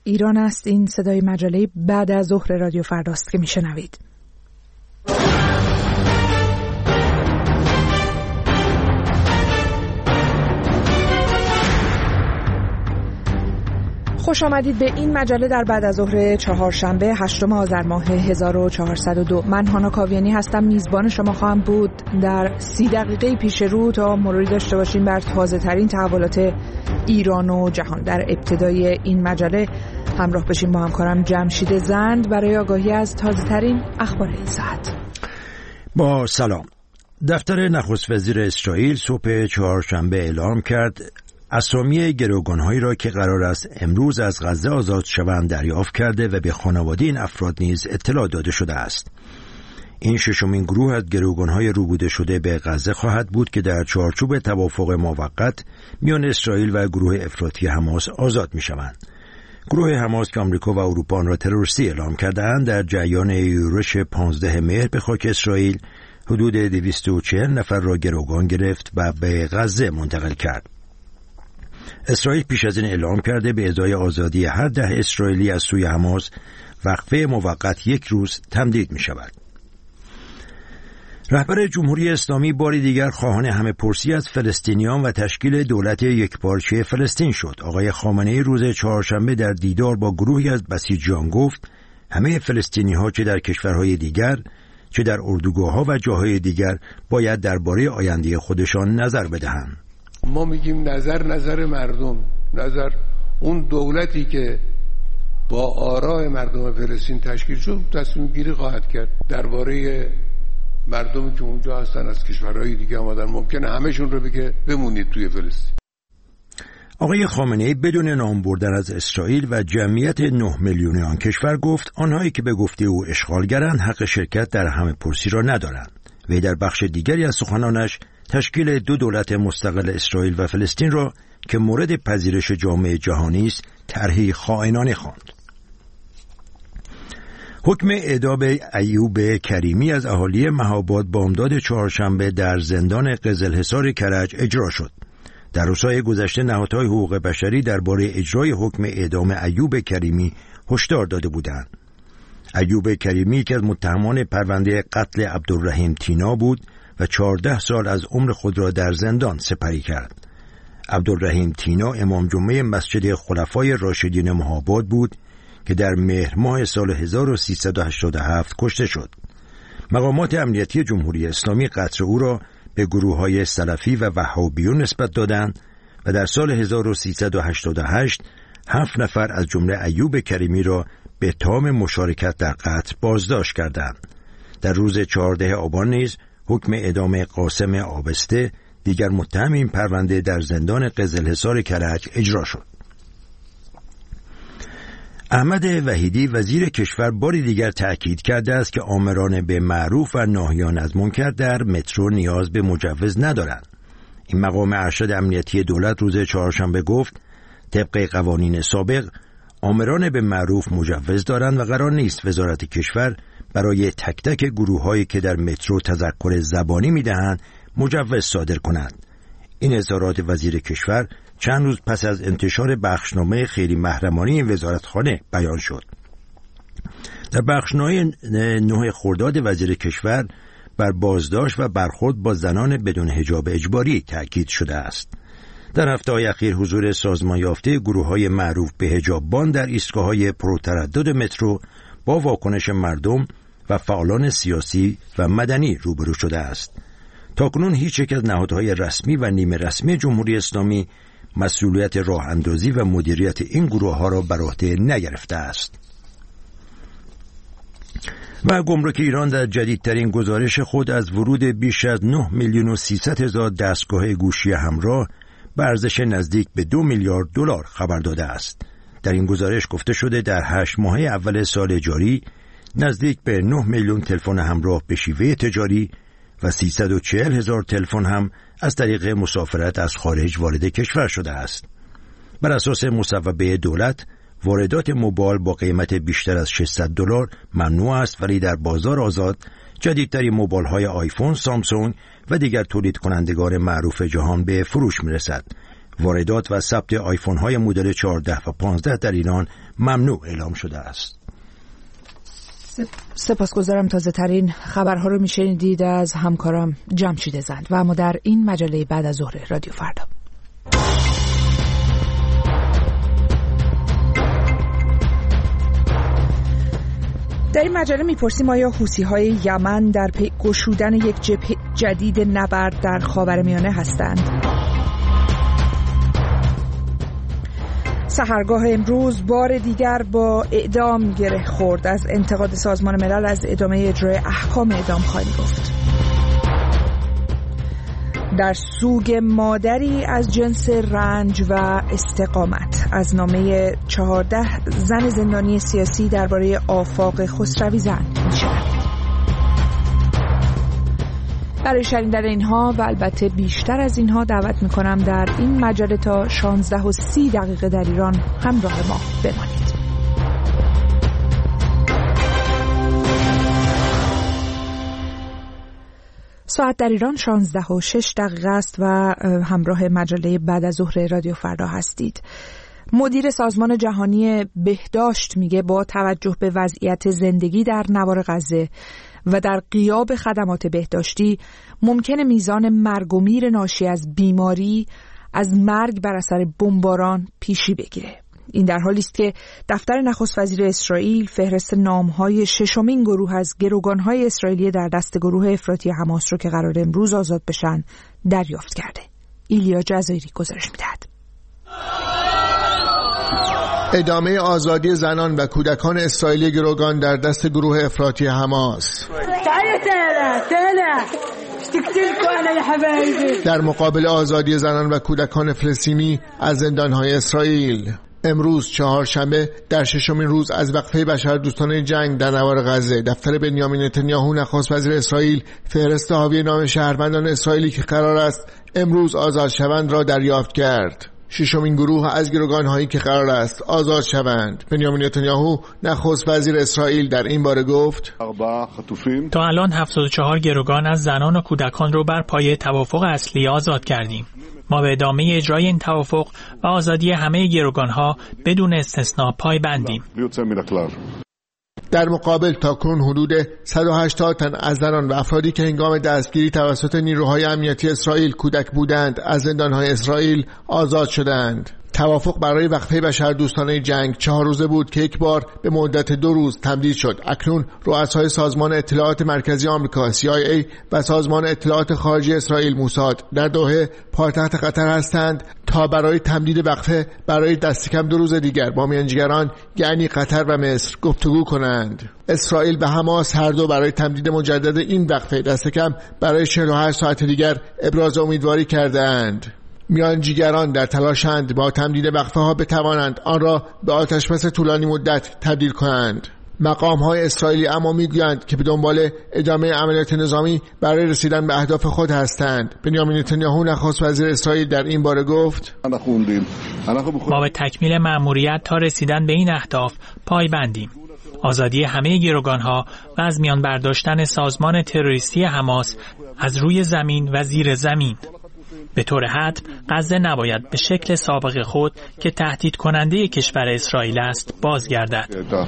ایران است. این صدای مجله بعد از ظهر رادیو فرداست که میشنوید. خوش آمدید به این مجله در بعد از ظهر چهارشنبه 8 آذر ماه 1402. من هانا کاویانی هستم، میزبان شما خواهم بود در 30 دقیقه پیش رو تا مروری داشته باشیم بر تازه ترین تحولات ایران و جهان. در ابتدای این مجله همراه بشیم با همکارم جمشید زند برای آگاهی از تازه ترین اخبار این ساعت. با سلام. دفتر نخست وزیر اسرائیل صبح چهارشنبه اعلام کرد اسامی گروگان‌هایی را که قرار است امروز از غزه آزاد شوند دریافت کرده و به خانواده این افراد نیز اطلاع داده شده است. این ششمین گروه از گروگان‌های روبوده شده به غزه خواهد بود که در چارچوب توافق موقت میان اسرائیل و گروه افراطی حماس آزاد می‌شوند. گروه حماس که آمریکا و اروپا آن را تروریستی اعلام کرده‌اند در جریان یورش 15 مهر به خاک اسرائیل حدود 240 نفر را گروگان گرفت و به غزه منتقل کرد. اسرائیل پیش از این اعلام کرده به ازای آزادی هر 10 اسرائیلی از سوی حماس وقفه موقت 1 روز تمدید می شود. رهبر جمهوری اسلامی باری دیگر خواهان همه پرسی از فلسطینیان و تشکیل دولت یکپارچه فلسطین شد. آقای خامنه‌ای روز چهارشنبه در دیدار با گروهی از بسیجیان گفت همه فلسطینی‌ها چه در کشورهای دیگر چه در اردوگاه‌ها و جاهای دیگر باید درباره آینده خودشان نظر بدهند. ما میگیم نظر مردم، نظر اون دولتی که با آراء مردم فلسطین تشکیل شد تصمیم گیری خواهد کرد درباره مردمی که اونجا هستن از کشورهای دیگه آمدن. ممکنه همه‌شون رو بگه بمونید توی فلسطین. آقای خامنه‌ای بدون نام بردن از اسرائیل و جمعیت 9 میلیونی آن کشور گفت آنهایی که به گفته او اشغالگرند حق شرکت در همه پرسی را ندارند. وی در بخش دیگری از سخنانش تشکیل 2 دولت مستقل اسرائیل و فلسطین را که مورد پذیرش جامعه جهانی است طرحی خائنانه خواند. حکم اعدام ایوب کریمی از اهالی مهاباد بامداد چهارشنبه در زندان قزلحصار کرج اجرا شد. در روزهای گذشته نهادهای حقوق بشری درباره اجرای حکم اعدام ایوب کریمی هشدار داده بودند. ایوب کریمی که از متهمان پرونده قتل عبدالرحیم تینا بود و 14 سال از عمر خود را در زندان سپری کرد. عبدالرحیم تینا امام جمعه مسجد خلفای راشدین مهاباد بود که در مهر ماه سال 1387 کشته شد. مقامات امنیتی جمهوری اسلامی قتل او را به گروه‌های سلفی و وهابیون نسبت دادند و در سال 1388 7 نفر از جمله ایوب کریمی را به اتهام مشارکت در قتل بازداشت کردند. در روز 14 آبان نیز حکم اعدام قاسم آبسته دیگر متهم این پرونده در زندان قزلحصار کرج اجرا شد. احمد وحیدی وزیر کشور باری دیگر تأکید کرده است که آمران به معروف و ناهیان از منکر در مترو نیاز به مجوز ندارند. این مقام ارشد امنیتی دولت روز چهارشنبه گفت طبق قوانین سابق آمران به معروف مجوز دارند و قرار نیست وزارت کشور برای تک تک گروه‌هایی که در مترو تذکر زبانی می‌دهند مجوز صادر کند. این اظهارات وزیر کشور چند روز پس از انتشار بخشنامه خیلی محرمانه این وزارتخانه بیان شد. در بخشنامه 9 خرداد وزیر کشور بر بازداشت و برخورد با زنان بدون حجاب اجباری تاکید شده است. در هفته‌های اخیر حضور سازمان یافته گروه‌های معروف به حجاببان در ایستگاه‌های پرتردد مترو با واکنش مردم و فعالان سیاسی و مدنی روبرو شده است. تاکنون هیچ یک از نهادهای رسمی و نیمه رسمی جمهوری اسلامی مسئولیت راه اندازی و مدیریت این گروه‌ها را بر عهده نگرفته است. و گمرک ایران در جدیدترین گزارش خود از ورود بیش از 9,300,000 دستگاه گوشی همراه به ارزش نزدیک به 2 میلیارد دلار خبر داده است. در این گزارش گفته شده در 8 ماه اول سال جاری نزدیک به 9 میلیون تلفن همراه به شیوه تجاری و 340,000 تلفن هم از طریق مسافرت از خارج وارد کشور شده است. بر اساس مصوبه دولت واردات موبایل با قیمت بیشتر از 600 دلار ممنوع است، ولی در بازار آزاد جدیدترین موبایل‌های آیفون، سامسونگ و دیگر تولید کنندگان معروف جهان به فروش می‌رسد. واردات و ثبت آیفون‌های مدل 14 و 15 در ایران ممنوع اعلام شده است. سپاسگزارم. تازه ترین خبرها رو میشنیدید از همکارم جمشید زند و اما در این مجله بعد از ظهر رادیو فردا. در این مجله میپرسیم آیا حوثی‌های یمن در پی گشودن یک جبهه جدید نبرد در خاورمیانه هستند؟ سحرگاه امروز بار دیگر با اعدام گره خورد. از انتقاد سازمان ملل از ادامه اجرای احکام اعدام خواهیم گفت. در سوگ مادری از جنس رنج و استقامت از نامه 14 زن زندانی سیاسی درباره آفاق خسروی زن می‌شنوید. برای شنیدن اینها و البته بیشتر از اینها دعوت میکنم در این مجله تا 16:30 در ایران همراه ما بمانید. ساعت در ایران 16:06 است و همراه مجله بعد از ظهر رادیو فردا هستید. مدیر سازمان جهانی بهداشت میگه با توجه به وضعیت زندگی در نوار غزه و در غیاب خدمات بهداشتی ممکنه میزان مرگ و میر ناشی از بیماری از مرگ بر اثر بمباران پیشی بگیره. این در حالی است که دفتر نخست وزیر اسرائیل فهرست نام‌های ششمین گروه از گروگان‌های اسرائیلی در دست گروه افراطی حماس رو که قرار امروز آزاد بشن دریافت کرده. ایلیا جزایری گزارش می‌دهد. ادامه آزادی زنان و کودکان اسرائیلی گروگان در دست گروه افراطی حماس. در مقابل آزادی زنان و کودکان فلسطینی از زندان‌های اسرائیل. امروز چهارشنبه در ششمین روز از وقفه بشردوستانه جنگ در نوار غزه دفتر بنیامین نتانیاهو نخست وزیر اسرائیل فهرست حاوی نام شهروندان اسرائیلی که قرار است امروز آزاد شوند را دریافت کرد. ششمین گروه از گروگان‌هایی که قرار است آزاد شوند. بنیامین نتانیاهو نخست وزیر اسرائیل در این باره گفت: تا الان 74 گروگان از زنان و کودکان رو بر پایه توافق اصلی آزاد کردیم. ما به ادامه اجرای این توافق و آزادی همه گروگان‌ها بدون استثناء پایبندیم. در مقابل تاکنون حدود 180 تن از زنان و افرادی که هنگام دستگیری توسط نیروهای امنیتی اسرائیل کودک بودند از زندان‌های اسرائیل آزاد شدند. توافق برای وقفه بشردوستانه جنگ 4 روزه بود که یک بار به مدت 2 روز تمدید شد. اکنون رؤسای سازمان اطلاعات مرکزی آمریکا CIA و سازمان اطلاعات خارجی اسرائیل موساد در دوحه پایتخت قطر هستند تا برای تمدید وقفه برای دست کم 2 روز دیگر با میانجیگران یعنی قطر و مصر گفتگو کنند. اسرائیل و حماس هر دو برای تمدید مجدد این وقفه دست کم برای 48 ساعت دیگر ابراز امیدواری کردند. میانجیگران در تلاشند با تمدید وقفه ها بتوانند آن را به آتشبس طولانی مدت تبدیل کنند. مقام های اسرائیلی اما میگویند که به دنبال ادامه عملیات نظامی برای رسیدن به اهداف خود هستند. بنیامین نتانیاهو نخست وزیر اسرائیل در این باره گفت: ما به تکمیل مأموریت تا رسیدن به این اهداف پایبندیم. آزادی همه گروگان‌ها و از میان برداشتن سازمان تروریستی حماس از روی زمین و زیر زمین. به طور حتم غزه نباید به شکل سابق خود که تهدید کننده کشور اسرائیل است بازگردد.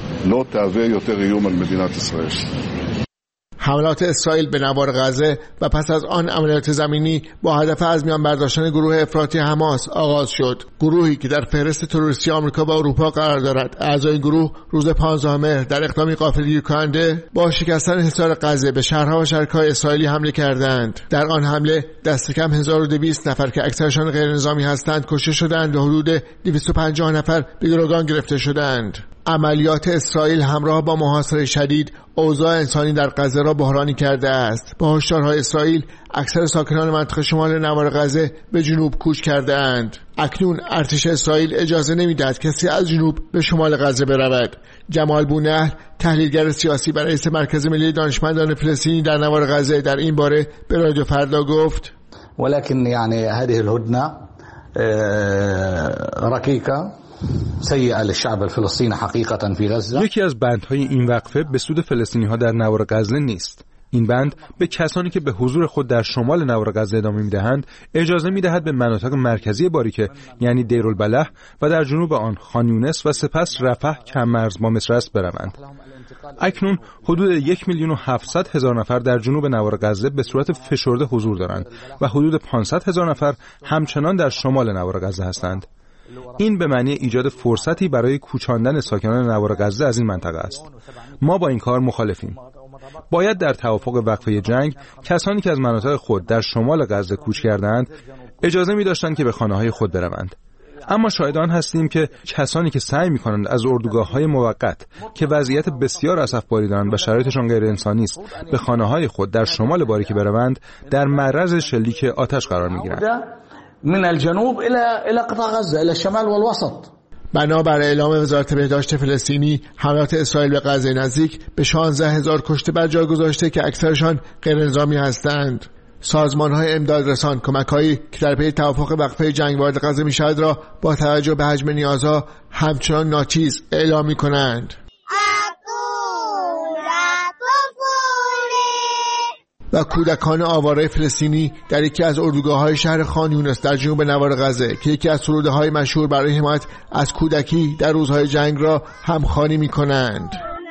حملات اسرائیل به نوار غزه و پس از آن عملیات زمینی با هدف از میان برداشتن گروه افراطی حماس آغاز شد. گروهی که در فهرست تروریستی آمریکا و اروپا قرار دارد. اعضای گروه روز 15 مهر در اقدامی غافلگیر کننده با شکستن حصار غزه به شهرها و شهرهای اسرائیلی حمله کردند. در آن حمله دست کم 1200 نفر که اکثرشان غیر نظامی هستند کشته شدند و حدود 250 نفر به گروگان گرفته شدند. عملیات اسرائیل همراه با محاصره شدید اوضاع انسانی در غزه را بحرانی کرده است. با هشدارهای اسرائیل اکثر ساکنان منطقه شمال نوار غزه به جنوب کوچ کرده اند. اکنون ارتش اسرائیل اجازه نمیدهد کسی از جنوب به شمال غزه برود. جمال بونهر تحلیلگر سیاسی و رئیس مرکز ملی دانشمندان فلسطینی در نوار غزه در این باره به رادیو فردا گفت: ولكن يعني هذه الهدنه رقيقه سیئه للشعب الفلسطینی حقیقتا فی غزه. یکی از بندهای این وقفه به سود فلسطینی‌ها در نوار غزه نیست. این بند به کسانی که به حضور خود در شمال نوار غزه ادامه می‌دهند اجازه می‌دهد به مناطق مرکزی باریکه یعنی دیرالبلح و در جنوب آن خان یونس و سپس رفح که هم مرز با مصر است بروند. اکنون حدود 1,700,000 نفر در جنوب نوار غزه به صورت فشرده حضور دارند و حدود 500,000 نفر همچنان در شمال نوار غزه هستند. این به معنی ایجاد فرصتی برای کوچاندن ساکنان نوار غزه از این منطقه است. ما با این کار مخالفیم. باید در توافق وقفه جنگ کسانی که از مناطق خود در شمال غزه کوچ کردند اجازه می‌داشتند که به خانه‌های خود بروند. اما شاهدان هستیم که کسانی که سعی می‌کنند از اردوگاه‌های موقت که وضعیت بسیار اسفباری دارند و شرایطشان غیر انسانی است به خانه‌های خود در شمال باریکه بروند در معرض شلیک آتش قرار می‌گیرند. من الجنوب الى قطاع غزه الى الشمال والوسط. بنابر اعلام وزارت بهداشت فلسطینی حملات اسرائیل به غزه نزدیک به 16,000 کشته بر جا گذاشته که اکثرشان غیر نظامی هستند. سازمان‌های امدادرسان کمک‌هایی که در پی توافق وقفه جنگ وارد غزه می‌شود را با توجه به حجم نیازها همچنان ناچیز اعلام می‌کنند. و کودکان آواره فلسطینی در یکی از اردوگاه‌های شهر خان یونس در جنوب نوار غزه که یکی از سروده‌های مشهور برای حمایت از کودکی در روزهای جنگ را همخوانی می‌کنند.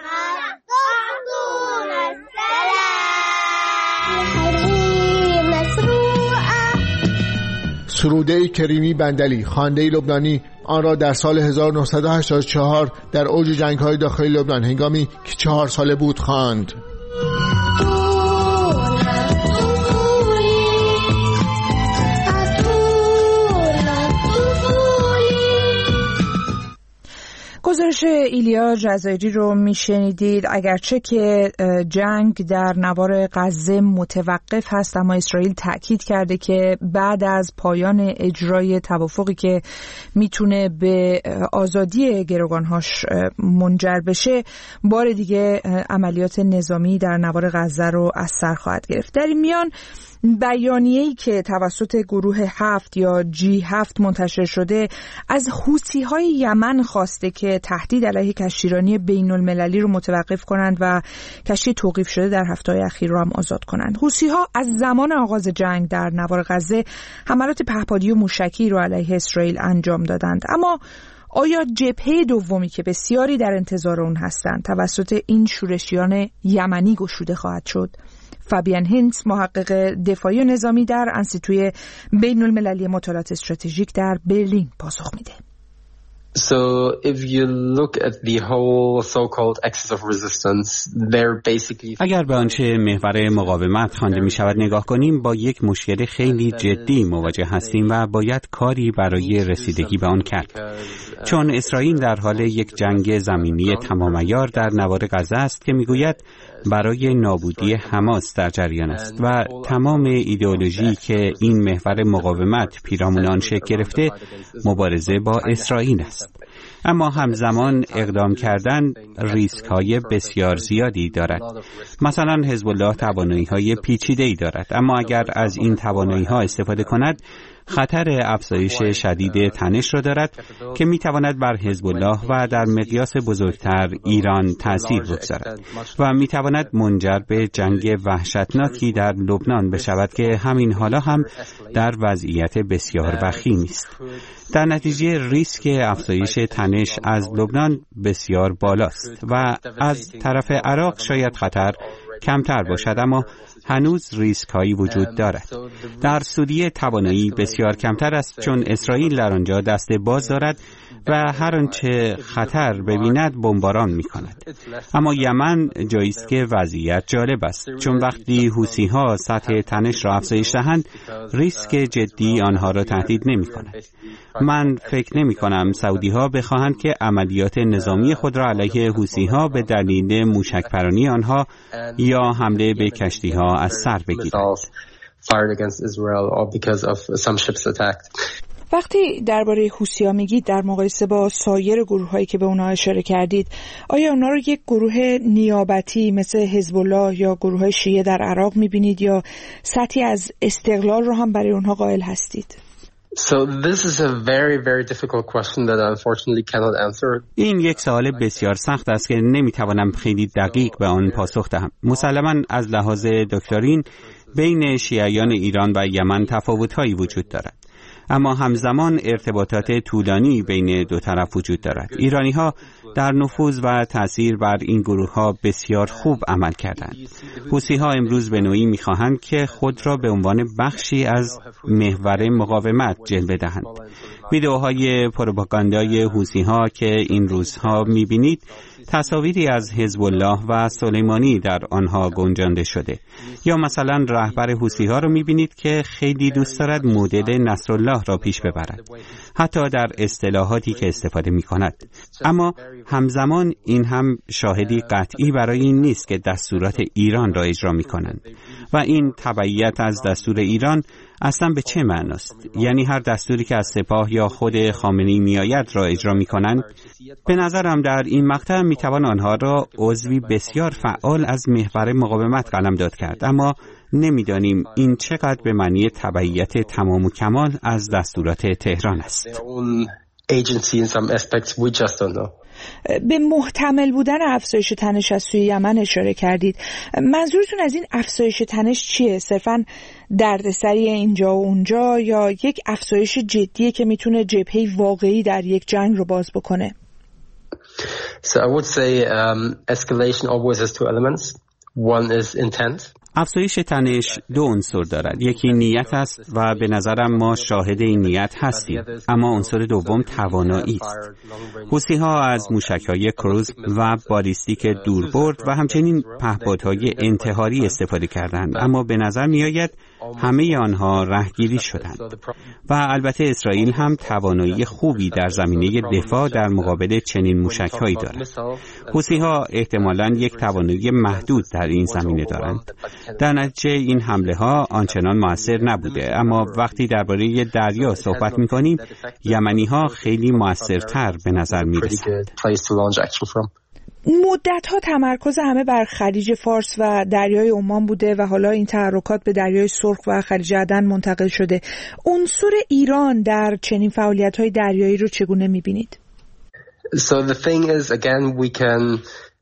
سروده کریمی بندلی خواننده لبنانی آن را در سال 1984 در اوج جنگ‌های داخلی لبنان هنگامی که 4 ساله بود خواند. گزارش ایلیا جزایری رو میشنیدید. اگرچه که جنگ در نوار غزه متوقف هست، اما اسرائیل تأکید کرده که بعد از پایان اجرای توافقی که میتونه به آزادی گروگانهاش منجر بشه، بار دیگه عملیات نظامی در نوار غزه رو از سر خواهد گرفت. در این میان بیانیه‌ای که توسط گروه 7 یا G7 منتشر شده از حوثی‌های یمن خواسته که تهدید علیه کشتیرانی بین‌المللی رو متوقف کنند و کشتی توقیف شده در هفته‌های اخیر رو هم آزاد کنند. حوثی‌ها از زمان آغاز جنگ در نوار غزه حملات پهپادی و موشکی رو علیه اسرائیل انجام دادند. اما آیا جبهه دومی که بسیاری در انتظار اون هستند توسط این شورشیان یمنی گشوده خواهد شد؟ فابیان هینتز، محقق دفاعی و نظامی در انستیتوی بین المللی مطالعات استراتژیک در برلین پاسخ میده. So if you look at the whole so-called axis of resistance, they're basically اگر به آنچه محور مقاومت خوانده می شود نگاه کنیم، با یک مشکل خیلی جدی مواجه هستیم و باید کاری برای رسیدگی به آن کرد. چون اسرائیل در حال یک جنگ زمینی تمام عیار در نوار غزه است که میگوید برای نابودی حماس در جریان است و تمام ایدئولوژی که این محور مقاومت پیرامون آن شکل گرفته مبارزه با اسرائیل است. اما همزمان اقدام کردن ریسک‌های بسیار زیادی دارد. مثلا حزب الله توانایی‌های پیچیده‌ای دارد، اما اگر از این توانایی‌ها استفاده کند خطر افزایش شدید تنش را دارد که میتواند بر حزب الله و در مقیاس بزرگتر ایران تأثیر بگذارد و میتواند منجر به جنگ وحشتناکی در لبنان بشود که همین حالا هم در وضعیت بسیار وخیمی است. در نتیجه ریسک افزایش تنش از لبنان بسیار بالاست و از طرف عراق شاید خطر کمتر باشد، اما هنوز ریسک هایی وجود دارد. در سوریه توانایی بسیار کمتر است چون اسرائیل در آنجا دست باز دارد و هر آنچه خطر ببیند بمباران می کند. اما یمن جایی است که وضعیت جالب است، چون وقتی حوثی ها سطح تنش را افزایش دهند ریسک جدی آنها را تهدید نمی کند. من فکر نمی کنم سعودی ها بخواهند که عملیات نظامی خود را علیه حوثی ها به دلیل موشک پرانی آنها یا حمله به کشتی ها از سر بگیرند. وقتی درباره حوثی‌ها میگید در مقایسه با سایر گروه‌هایی که به اونها اشاره کردید، آیا اونها رو یک گروه نیابتی مثل حزب الله یا گروه‌های شیعه در عراق میبینید یا سطحی از استقلال رو هم برای اونها قائل هستید؟ So this is a very, very difficult question that I unfortunately cannot answer. این یک سوال بسیار سخت است که نمیتوانم خیلی دقیق به آن پاسخ دهم. مسلماً از لحاظ دکترین بین شیعیان ایران و یمن تفاوت‌هایی وجود دارد. اما همزمان ارتباطات طولانی بین دو طرف وجود دارد. ایرانی‌ها در نفوذ و تأثیر بر این گروه‌ها بسیار خوب عمل کردند. حوثی‌ها امروز به نوعی می‌خواهند که خود را به عنوان بخشی از محور مقاومت جلوه دهند. ویدئوهای پروپاگاندای حوثی‌ها که این روزها می‌بینید تصاویری از حزب الله و سلیمانی در آنها گنجانده شده. یا مثلا رهبر حوثی‌ها را می‌بینید که خیلی دوست دارد مدل نصرالله را پیش ببرد، حتی در اصطلاحاتی که استفاده می‌کند. اما همزمان این هم شاهدی قطعی برای این نیست که دستورات ایران را اجرا می‌کنند. و این تبعیت از دستور ایران اصلا به چه معناست؟ یعنی هر دستوری که از سپاه یا خود خامنه‌ای میآید را اجرا می‌کنند؟ به نظرم در این مقطع میتوان آنها را عضوی بسیار فعال از محور مقاومت قلمداد کرد، اما نمیدانیم این چقدر به معنی تبعیت تمام و کمال از دستورات تهران است. به محتمل بودن افزایش تنش از سوی یمن اشاره کردید. منظورتون از این افزایش تنش چیه؟ صرفاً دردسری اینجا و اونجا یا یک افزایش جدیه که میتونه جبهه واقعی در یک جنگ رو باز بکنه؟ So I would say escalation always has two elements. One is intent. افزایش تنش دو عنصر دارد. یکی نیت است و به نظرم ما شاهد این نیت هستیم، اما عنصر دوم توانایی است. حوثی‌ها از موشک‌های کروز و بالیستیک دوربرد و همچنین پهپادهای انتحاری استفاده کردند، اما به نظر می‌آید همه آنها رهگیری شدند. و البته اسرائیل هم توانایی خوبی در زمینه دفاع در مقابل چنین موشک‌هایی دارد. حوثی‌ها احتمالاً یک توانایی محدود در این زمینه دارند. در نتیجه این حمله ها آنچنان موثر نبوده، اما وقتی درباره دریا صحبت می‌کنیم یمنی ها خیلی موثرتر به نظر می‌رسند. مدت‌ها تمرکز همه بر خلیج فارس و دریای عمان بوده و حالا این تحرکات به دریای سرخ و خلیج عدن منتقل شده. عنصر ایران در چنین فعالیت‌های دریایی رو چگونه می‌بینید؟ So the thing is again we can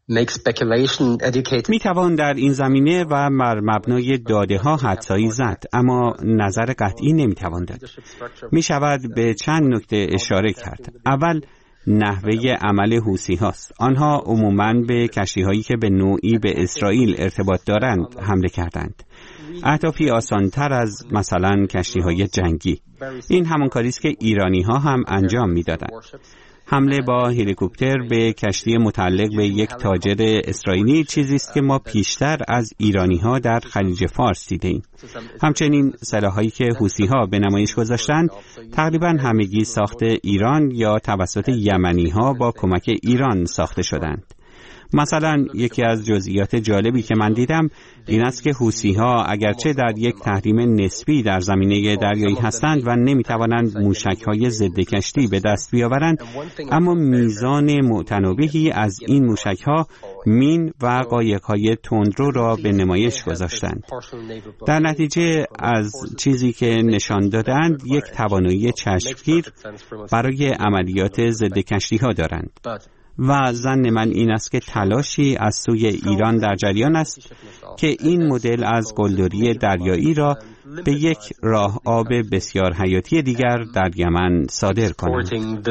می توان در این زمینه و بر مبنای داده ها حدسایی زد، اما نظر قطعی نمی توان داد. می شود به چند نکته اشاره کرد. اول، نحوه عمل حوثی هاست. آنها عموماً به کشتی هایی که به نوعی به اسرائیل ارتباط دارند حمله کردند. اهدافی آسانتر از مثلا کشتی های جنگی. این همان کاری است که ایرانی ها هم انجام می دادند. حمله با هلیکوپتر به کشتی متعلق به یک تاجر اسرائیلی چیزی است که ما پیشتر از ایرانی‌ها در خلیج فارس دیدیم. همچنین سلاح‌هایی که حوثی‌ها به نمایش گذاشتند تقریباً همگی ساخت ایران یا توسط یمنی‌ها با کمک ایران ساخته شدند. مثلا یکی از جزئیات جالبی که من دیدم این است که حوثی‌ها اگرچه در یک تحریم نسبی در زمینه دریایی هستند و نمی‌توانند موشک‌های ضد کشتی به دست بیاورند، اما میزان متناوبی از این موشک‌ها مین و قایق‌های تندرو را به نمایش گذاشتند. در نتیجه از چیزی که نشان دادند یک توانایی چشمگیر برای عملیات ضد کشتی‌ها دارند. و ظن من این است که تلاشی از سوی ایران در جریان است که این مدل از قلدری دریایی را به یک راه آب بسیار حیاتی دیگر در یمن صادر کنند.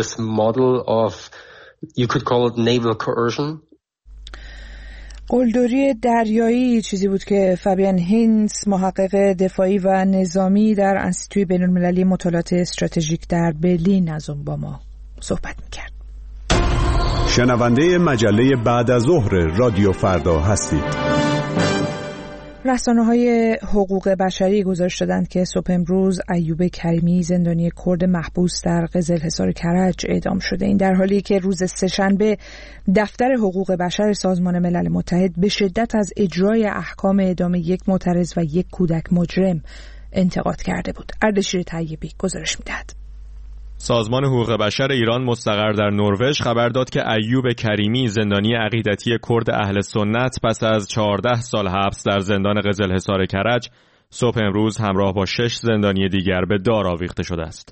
قلدری دریایی چیزی بود که فابیان هینز، محقق دفاعی و نظامی در انستیتوی بین‌المللی مطالعات استراتژیک در برلین، از اون با ما صحبت می‌کرد. شنونده مجله بعد از ظهر رادیو فردا هستید. رسانه‌های حقوق بشری گزارش دادند که صبح امروز ایوب کریمی، زندانی کرد محبوس در قزلحصار کرج، اعدام شده. این در حالی که روز سه‌شنبه دفتر حقوق بشر سازمان ملل متحد به شدت از اجرای احکام اعدام یک معترض و یک کودک مجرم انتقاد کرده بود. اردشیر طیبی گزارش می‌دهد. سازمان حقوق بشر ایران مستقر در نروژ خبر داد که ایوب کریمی، زندانی عقیدتی کرد اهل سنت، پس از 14 سال حبس در زندان قزلحصار کرج، صبح امروز همراه با 6 زندانی دیگر به دار آویخته شده است.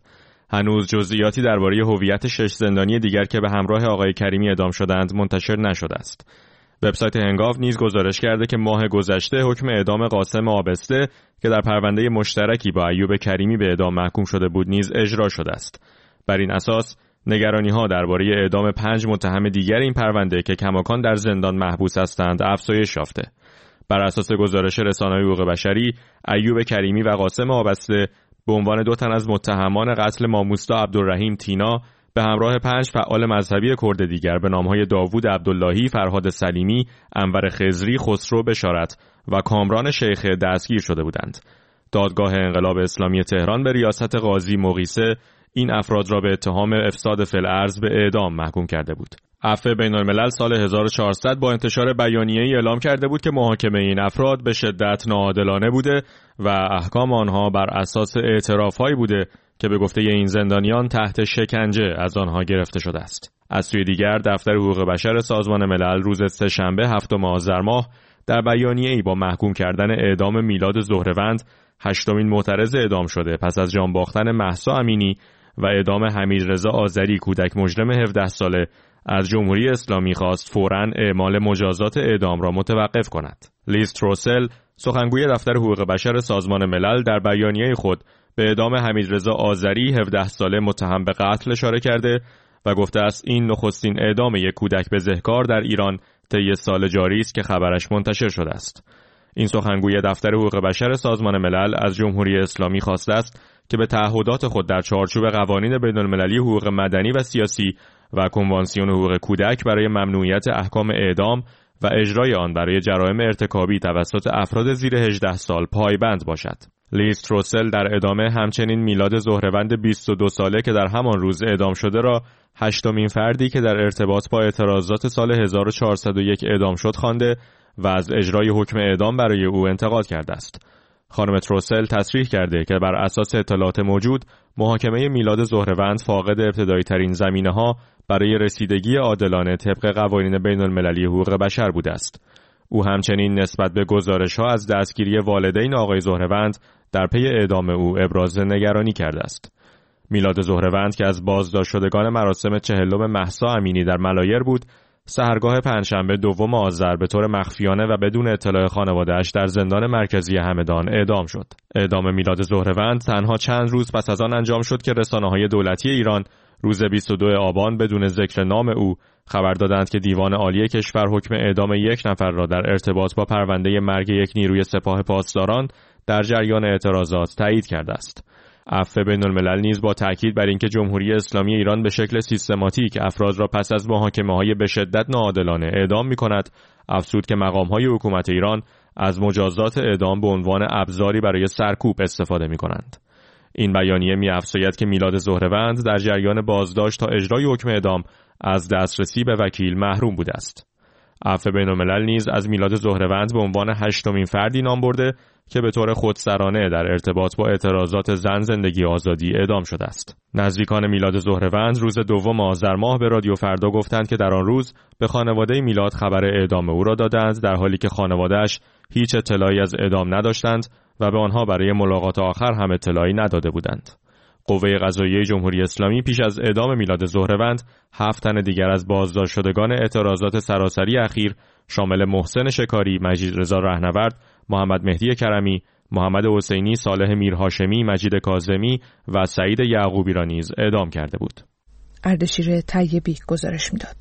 هنوز جزئیاتی درباره هویت 6 زندانی دیگر که به همراه آقای کریمی اعدام شدند منتشر نشده است. وبسایت هنگاو نیز گزارش کرده که ماه گذشته حکم اعدام قاسم آبسته که در پرونده مشترکی با ایوب کریمی به اعدام محکوم شده بود نیز اجرا شده است. بر این اساس نگرانی‌ها درباره اعدام 5 متهم دیگر این پرونده که کماکان در زندان محبوس هستند افزایش یافته. بر اساس گزارش رسانه‌های حقوق بشری، ایوب کریمی و قاسم آبسته به عنوان 2 تن از متهمان قتل ماموستا عبدالرحیم تینا به همراه 5 فعال مذهبی کرد دیگر به نام‌های داوود عبداللهی، فرهاد سلیمی، انور خضری، خسرو بشارت و کامران شیخ دستگیر شده بودند. دادگاه انقلاب اسلامی تهران به ریاست قاضی مقیسه این افراد را به اتهام افساد فی الارض به اعدام محکوم کرده بود. عفو بین‌الملل سال 1400 با انتشار بیانیه‌ای اعلام کرده بود که محاکمه این افراد به شدت ناعادلانه بوده و احکام آنها بر اساس اعتراف‌هایی بوده که به گفته این زندانیان تحت شکنجه از آنها گرفته شده است. از سوی دیگر دفتر حقوق بشر سازمان ملل روز سه‌شنبه 7 آذر ماه در بیانیه‌ای با محکوم کردن اعدام میلاد زهره‌وند 8مین معترض اعدام شده پس از جان باختن مهسا امینی و اعدام حمیدرضا آذری کودک مجرم 17 ساله از جمهوری اسلامی خواست فوراً اعمال مجازات اعدام را متوقف کند. لیز تروسل سخنگوی دفتر حقوق بشر سازمان ملل در بیانیه خود به اعدام حمیدرضا آذری 17 ساله متهم به قتل اشاره کرده و گفته است این نخستین اعدام یک کودک بزهکار در ایران طی سال جاری است که خبرش منتشر شده است. این سخنگوی دفتر حقوق بشر سازمان ملل از جمهوری اسلامی خواسته است که به تعهدات خود در چارچوب قوانین بین‌المللی حقوق مدنی و سیاسی و کنوانسیون حقوق کودک برای ممنوعیت احکام اعدام و اجرای آن برای جرایم ارتکابی توسط افراد زیر 18 سال پایبند باشد. لیز تروسل در ادامه همچنین میلاد زهره‌وند 22 ساله که در همان روز اعدام شده را 8مین فردی که در ارتباط با اعتراضات سال 1401 اعدام شد خوانده و از اجرای حکم اعدام برای او انتقاد کرده است. خانم تروسل تصریح کرده که بر اساس اطلاعات موجود محاکمه میلاد زهره‌وند فاقد ابتدایی ترین زمینه‌ها برای رسیدگی عادلانه طبق قوانین بین‌المللی حقوق بشر بوده است. او همچنین نسبت به گزارش‌ها از دستگیری والدین آقای زهره‌وند در پی اعدام او ابراز نگرانی کرده است. میلاد زهره‌وند که از بازداشت شدگان مراسم 40 مهسا امینی در ملایر بود، سحرگاه پنجشنبه 2 آذر به طور مخفیانه و بدون اطلاع خانواده‌اش در زندان مرکزی همدان اعدام شد. اعدام میلاد زهره‌وند تنها چند روز پس از آن انجام شد که رسانه‌های دولتی ایران روز 22 آبان بدون ذکر نام او خبر دادند که دیوان عالی کشور حکم اعدام 1 نفر را در ارتباط با پرونده مرگ یک نیروی سپاه پاسداران در جریان اعتراضات تایید کرده است. عفو بین‌الملل نیز با تاکید بر اینکه جمهوری اسلامی ایران به شکل سیستماتیک افراد را پس از محاکمه‌های به شدت ناعادلانه اعدام می‌کند، افزود که مقام‌های حکومت ایران از مجازات اعدام به عنوان ابزاری برای سرکوب استفاده می‌کنند. این بیانیه می‌افزاید که میلاد زهره‌وند در جریان بازداشت تا اجرای حکم اعدام از دسترسی به وکیل محروم بوده است. عفو بین‌الملل نیز از میلاد زهره‌وند به عنوان 8مین فردی نام برده که به طور خودسرانه در ارتباط با اعتراضات زن زندگی آزادی اعدام شده است. نزدیکان میلاد زهره‌وند روز 2 آذر ماه به رادیو فردا گفتند که در آن روز به خانواده میلاد خبر اعدام او را دادند، در حالی که خانواده‌اش هیچ اطلاعی از اعدام نداشتند و به آنها برای ملاقات آخر هم اطلاعی نداده بودند. قوه قضاییه جمهوری اسلامی پیش از اعدام میلاد زهره‌وند 7 تن دیگر از بازداشت شدگان اعتراضات سراسری اخیر شامل محسن شکاری، مجید رضا رهنورد، محمد مهدی کرمی، محمد حسینی، صالح میرهاشمی، مجید کاظمی و سعید یعقوبی را نیز اعدام کرده بود. اردشیر طیبی گزارش میداد.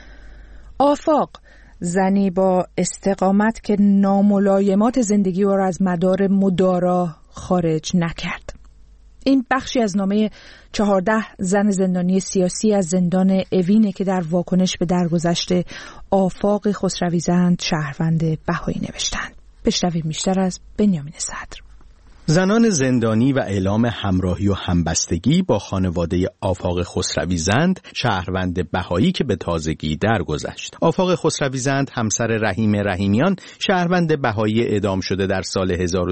آفاق، زنی با استقامت که ناملایمات زندگی او را از مدار مدارا خارج نکرد. این بخشی از نامه 14 زن زندانی سیاسی از زندان اوینه که در واکنش به درگذشت آفاق خسرویزند شهروند بهایی نوشتند. بشنویم بیشتر از بنیامین صدر. زنان زندانی و اعلام همراهی و همبستگی با خانواده آفاق خسرویزند، شهروند بهایی که به تازگی درگذشت. آفاق خسرویزند همسر رحیم رحیمیان، شهروند بهایی اعدام شده در سال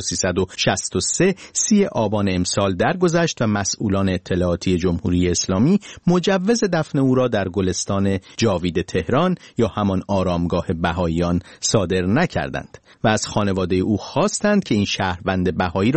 1363 30 آبان امسال درگذشت و مسئولان اطلاعاتی جمهوری اسلامی مجوز دفن او را در گلستان جاوید تهران یا همان آرامگاه بهاییان صادر نکردند و از خانواده او خواستند که این شهروند بهایی را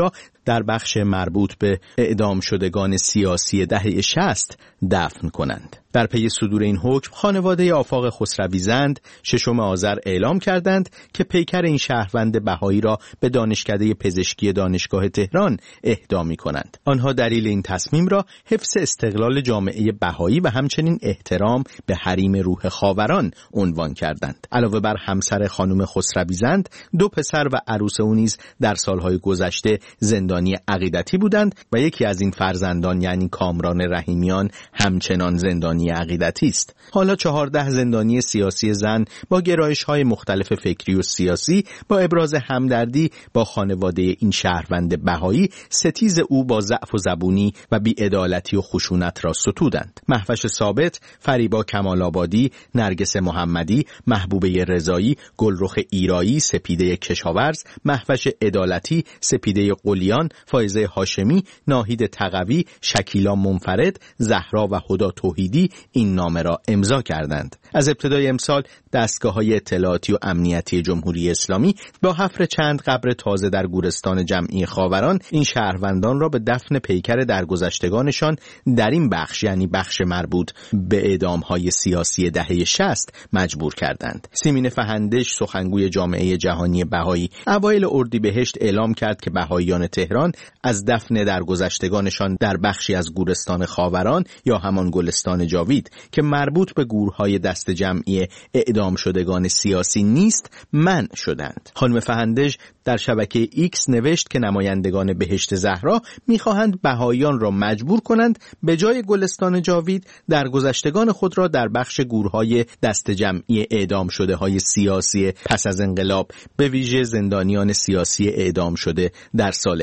در بخش مربوط به اعدام شدگان سیاسی دهه 60 دفن کنند. در پی صدور این حکم خانواده آفاق خسرویزند 6 آذر اعلام کردند که پیکر این شهروند بهایی را به دانشکده پزشکی دانشگاه تهران اهدا می‌کنند. آنها دلیل این تصمیم را حفظ استقلال جامعه بهایی و همچنین احترام به حریم روح خاوران عنوان کردند. علاوه بر همسر خانم خسرویزند، 2 پسر و عروس او نیز در سالهای گذشته زندانی عقیدتی بودند و یکی از این فرزندان یعنی کامران رحیمیان همچنان زندانی عقیدتی است. حالا 14 زندانی سیاسی زن با گرایش‌های مختلف فکری و سیاسی با ابراز همدردی با خانواده این شهروند بهایی ستیز او با ضعف و زبونی و بی‌عدالتی و خشونت را ستودند. مهوش ثابت، فریبا کمال‌آبادی، نرگس محمدی، محبوبه رضایی، گلرخ ایرایی، سپیده کشاورز، مهوش عدالتی، سپیده قلیان، فائزه هاشمی، ناهید تقوی، شکیلا منفرد، زهرا و هدا توحیدی این نامه را امضا کردند. از ابتدای امسال دستگاه‌های اطلاعاتی و امنیتی جمهوری اسلامی با حفر چند قبر تازه در گورستان جمعی خاوران این شهروندان را به دفن پیکر درگذشتگانشان در این بخش یعنی بخش مربوط به اعدام‌های سیاسی دهه 60 مجبور کردند. سیمین فهندش سخنگوی جامعه جهانی بهایی اوایل اردیبهشت اعلام کرد که بهاییان تهران از دفن درگذشتگانشان در بخشی از گورستان خاوران یا همان گلستان جاوید که مربوط به گورهای دست جمعی اعدام شدگان سیاسی نیست منع شدند. خانم فهندش در شبکه ایکس نوشت که نمایندگان بهشت زهرا می‌خواهند بهاییان را مجبور کنند به جای گلستان جاوید درگذشتگان خود را در بخش گورهای دست جمعی اعدام شده های سیاسی پس از انقلاب به ویژه زندانیان سیاسی اعدام شده در سال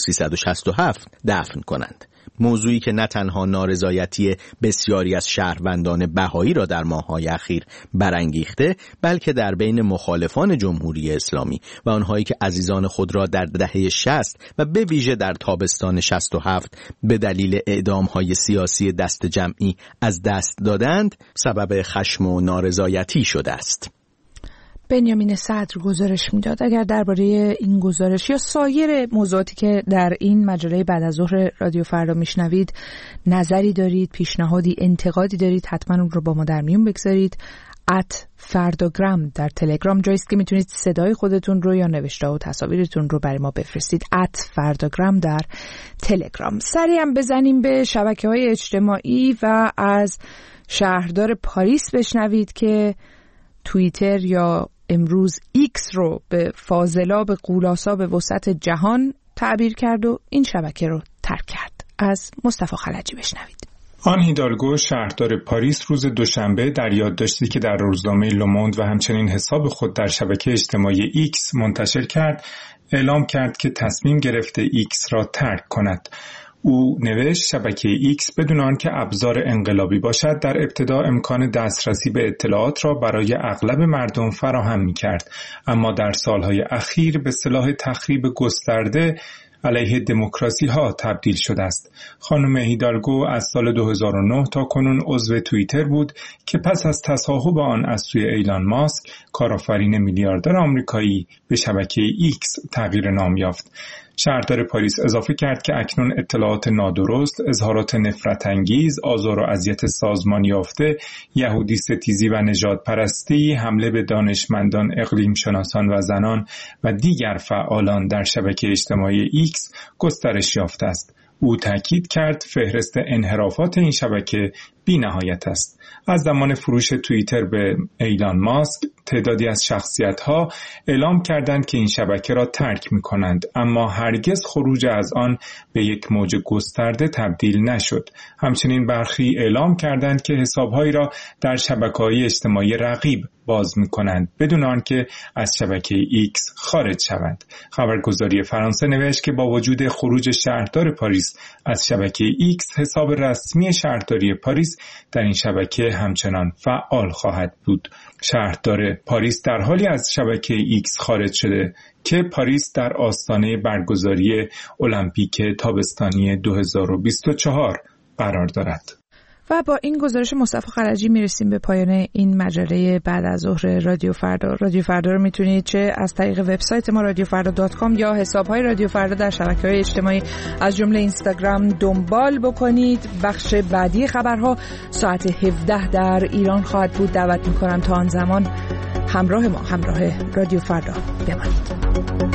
1367 دفن کنند. موضوعی که نه تنها نارضایتی بسیاری از شهروندان بهایی را در ماه‌های اخیر برانگیخته، بلکه در بین مخالفان جمهوری اسلامی و آنهایی که عزیزان خود را در دهه 60 و به ویژه در تابستان 67 به دلیل اعدام‌های سیاسی دست جمعی از دست دادند، سبب خشم و نارضایتی شده است. بنیامین صدر گزارش میداد. اگر درباره این گزارش یا سایر موضوعاتی که در این مجله بعد از ظهر رادیو فردا میشنوید نظری دارید، پیشنهادی، انتقادی دارید، حتما اون رو با ما در میون بگذارید. @فرداگرام در تلگرام جایی است که میتونید صدای خودتون رو یا نوشته و تصاویرتون رو برای ما بفرستید. @فرداگرام در تلگرام. سریع هم بزنیم به شبکه‌های اجتماعی و از شهردار پاریس بشنوید که توییتر یا امروز ایکس رو به فاضلاب غولاسا به وسط جهان تعبیر کرد و این شبکه رو ترک کرد. از مصطفی خلجی بشنوید. آن هیدالگو شهردار پاریس روز دوشنبه در یادداشتی که در روزنامه لوموند و همچنین حساب خود در شبکه اجتماعی ایکس منتشر کرد اعلام کرد که تصمیم گرفته ایکس را ترک کند. او نوشت شبکه ایکس بدون آنکه ابزار انقلابی باشد در ابتدا امکان دسترسی به اطلاعات را برای اغلب مردم فراهم می‌کرد، اما در سالهای اخیر به سلاح تخریب گسترده علیه دموکراسی ها تبدیل شده است. خانم هیدالگو از سال 2009 تا کنون عضو توییتر بود که پس از تصاحب آن از سوی ایلان ماسک، کارآفرین میلیاردر آمریکایی، به شبکه ایکس تغییر نام یافت. شهردار پاریس اضافه کرد که اکنون اطلاعات نادرست، اظهارات نفرت انگیز، آزار و اذیت سازمان یافته، یهودی ستیزی و نژاد پرستی، حمله به دانشمندان، اقلیم شناسان و زنان و دیگر فعالان در شبکه اجتماعی ایکس گسترش یافته است. او تاکید کرد فهرست انحرافات این شبکه بی نهایت است. از زمان فروش توییتر به ایلان ماسک تعدادی از شخصیت‌ها اعلام کردند که این شبکه را ترک می‌کنند، اما هرگز خروج از آن به یک موج گسترده تبدیل نشد. همچنین برخی اعلام کردند که حساب‌هایی را در شبکه‌های اجتماعی رقیب باز می‌کنند بدون آنکه از شبکه ایکس خارج شوند. خبرگزاری فرانسه نوشت که با وجود خروج شهردار پاریس از شبکه ایکس، حساب رسمی شهرداری پاریس در این شبکه همچنان فعال خواهد بود. شهردار پاریس در حالی از شبکه ایکس خارج شده که پاریس در آستانه برگزاری المپیک تابستانی 2024 قرار دارد. و با این گزارش مصطفی خلجی میرسیم به پایان این مجله بعد از ظهر رادیو فردا. رادیو فردا رو میتونید چه از طریق وبسایت ما radiofrda.com یا حساب‌های رادیو فردا در شبکه‌های اجتماعی از جمله اینستاگرام دنبال بکنید. بخش بعدی خبرها ساعت 17 در ایران خواهد بود. دعوت میکنم تا آن زمان همراه ما، همراه رادیو فردا بمانید.